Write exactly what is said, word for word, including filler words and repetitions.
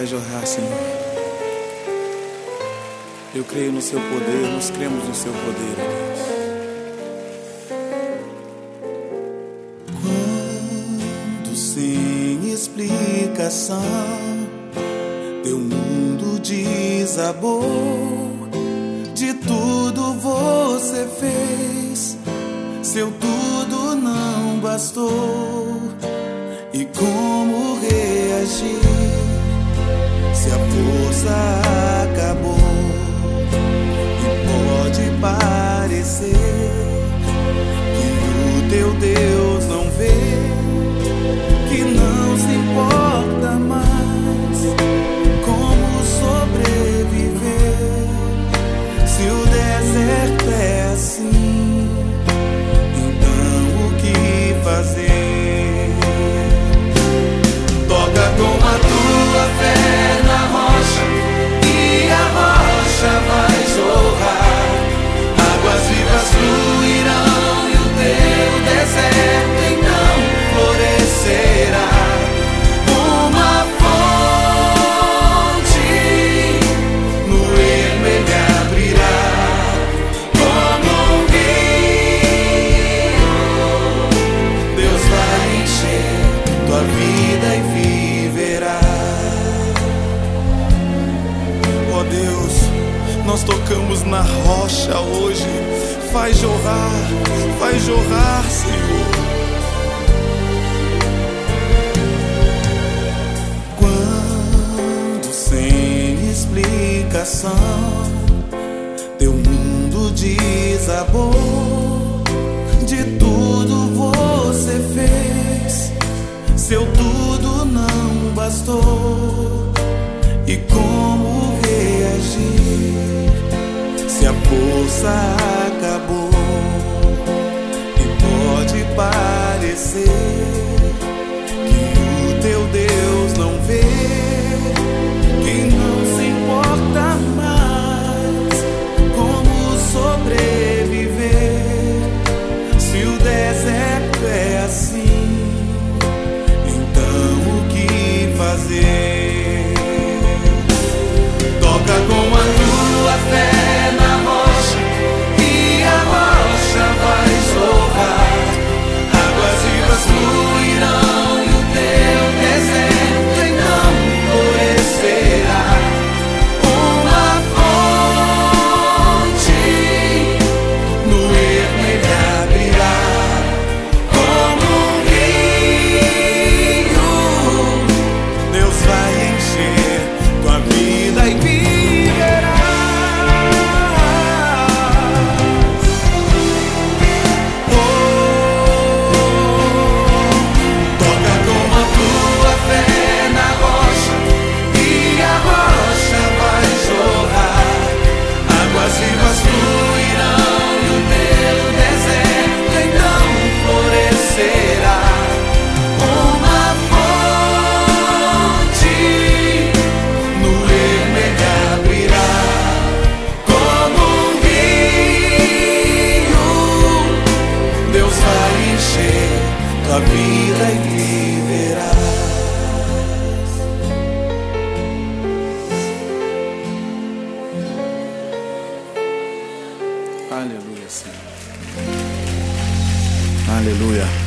faz jorrar, Senhor. Eu creio no seu poder, nós cremos no seu poder, Deus. Quando sem explicação teu mundo desabou, de tudo você fez, seu tudo não bastou. E como reagir se a força acabou? E pode parecer que o teu Deus não vê, que não se importa mais como sobreviver. Se o deserto é assim, então o que fazer? Toca com a tua fé na rocha e a rocha vai jorrar. Águas vivas fluirão e o teu deserto então florescerá. Uma fonte no ermo ele abrirá, como um rio. Deus vai encher tua vida e viverá. Ó Deus, nós tocamos na rocha hoje. Faz jorrar, faz jorrar, Senhor. Quando sem explicação teu mundo desabou, de tudo você fez, seu tudo não bastou. E como reagir se a força acabou? E pode parecer que o teu Deus não vê, que não se importa mais como sobreviver. Se o deserto é assim, então o que fazer? Toca com a tua fé na rocha e a rocha vai jorrar. Águas vivas fluirão e o teu deserto então florescerá. Uma fonte no ermo ele abrirá, como um rio. Deus vai encher tua vida e viverá. Tua vida e viverás. Aleluia, Senhor. Aleluia.